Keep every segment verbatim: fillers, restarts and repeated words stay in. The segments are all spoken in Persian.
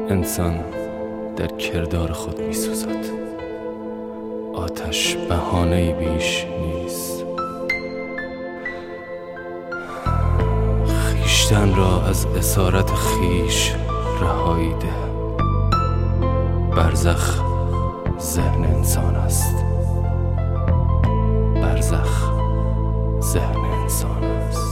انسان در کردار خود می سوزد. آتش بهانه‌ای بیش نیست. خیشتن را از اسارت خیش رهایی ده. برزخ ذهن انسان است. برزخ ذهن انسان است.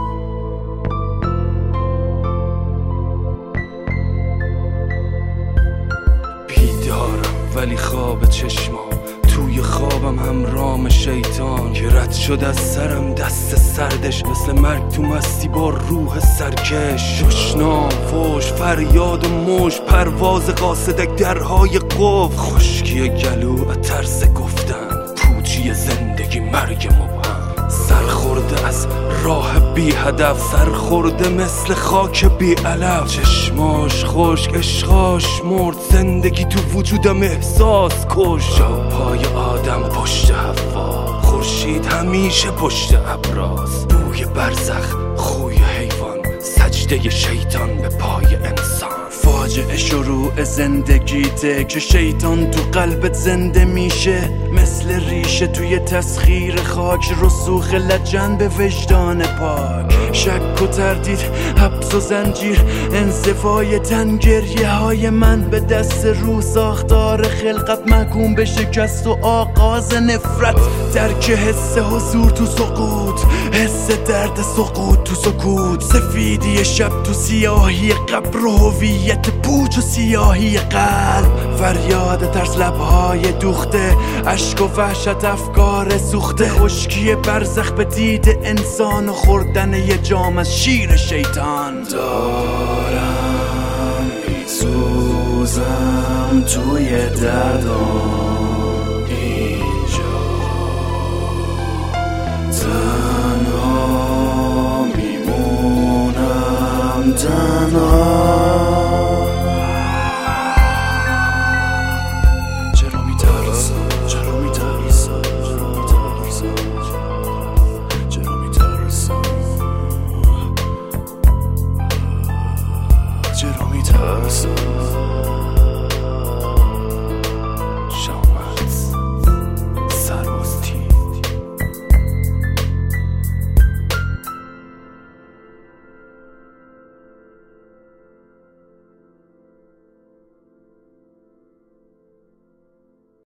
بیدارم ولی خواب چشمام، توی خوابم هم رام شیطان که رد شد از سرم دست سردش، مثل مرگ تو مستی با روح سرکش. دشنام فوش فریاد و موج، پرواز قاصدک درهای قفل، خشکی گلو ترس گفتن، پوچی زندگی مرگ مبهم. سرخورده از راه بی هدف، سرخورده مثل خاک بی علف. چشماش خشک عشقاش مرد، زندگی تو وجودم احساس کش. جا پای آدم پشت حوا، خورشید همیشه پشت ابراز. بوی برزخ خوی حیوان، سجده شیطان به پای انسان. فاجعه شروع زندگیته که شیطان تو قلبت زنده میشه، مثل ریشه توی تسخیر خاک، رسوخ لجن به وجدان پاک. شک و تردید، حبس و زنجیر، انزوای تن، گریه های من به دست رو. ساختار خلقت محکوم به شکست و آغاز نفرت. درک حس حضور تو سقوط، حس درد سقوط تو سکوت. سفیدی شب تو سیاهی قبر، هویت پوچ و سیاهی قلب. فریاد ترس لبهای دوخته، اشک و وحشت افکار سوخته. خشکی برزخ به دید انسان و خوردن یه جام از شیر شیطان. دارم سوزم توی دردم،